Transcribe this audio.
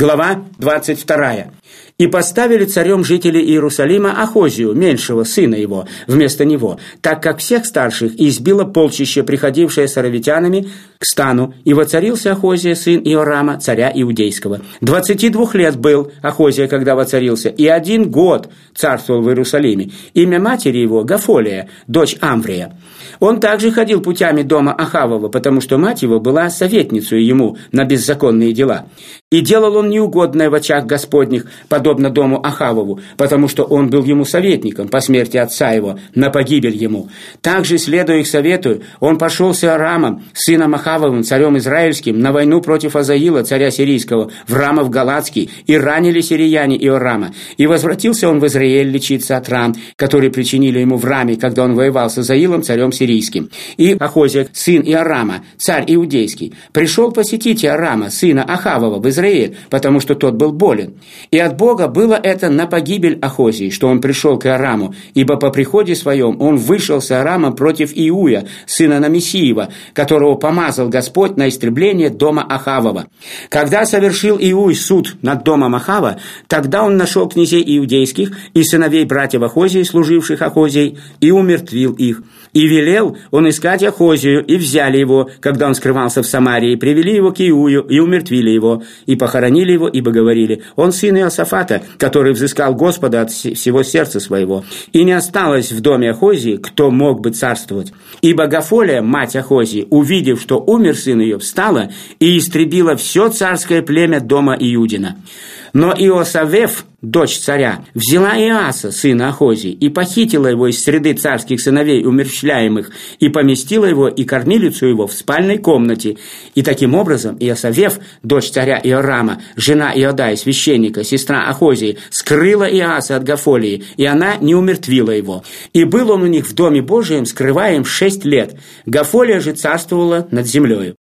Глава 22. «И поставили царем жители Иерусалима Ахозию, меньшего сына его, вместо него, так как всех старших избило полчище, приходившее с аравитянами к стану, и воцарился Ахозия, сын Иорама, царя Иудейского. 22 лет был Ахозия, когда воцарился, и 1 год царствовал в Иерусалиме. Имя матери его Гафолия, дочь Амврия. Он также ходил путями дома Ахавова, потому что мать его была советницей ему на беззаконные дела. И делал он неугодное в очах Господних, подобно дому Ахавову, потому что он был ему советником по смерти отца его, на погибель ему. Также, следуя их совету, он пошел с Иорамом, сыном Ахавовым, царем Израильским, на войну против Азаила, царя сирийского, в Рамов Галатский, и ранили сирияне Иорама. И возвратился он в Израиль лечиться от ран, которые причинили ему в Раме, когда он воевал с Азаилом, царем сирийским. И Ахозия, сын Иорама, царь Иудейский, пришел посетить Иорама, сына Ахавова, в Израиль, потому что тот был болен. И от Бога было это на погибель Ахозии, что он пришел к Иораму, ибо по приходе своем он вышел с Иорамом против Иуя, сына Намесиева, которого помазал Господь на истребление дома Ахавова. Когда совершил Иуй суд над домом Ахава, тогда он нашел князей иудейских и сыновей братьев Ахозии, служивших Ахозией, и умертвил их. И велел он искать Ахозию, и взяли его, когда он скрывался в Самарии, привели его к Иую, и умертвили его, и похоронили его, ибо говорили: он сын Иосафата, который взыскал Господа от всего сердца своего. И не осталось в доме Ахозии, кто мог бы царствовать. Ибо Гафолия, мать Ахозии, увидев, что умер сын ее, встала и истребила все царское племя дома Иудина. Но Иосавеф, дочь царя, взяла Иаса, сына Ахозии, и похитила его из среды царских сыновей умерщвляемых, и поместила его и кормилицу его в спальной комнате. И таким образом Иосавеф, дочь царя Иорама, жена Иодаи, священника, сестра Ахозии, скрыла Иаса от Гафолии, и она не умертвила его. И был он у них в доме Божием, скрываем 6 лет. Гафолия же царствовала над землею.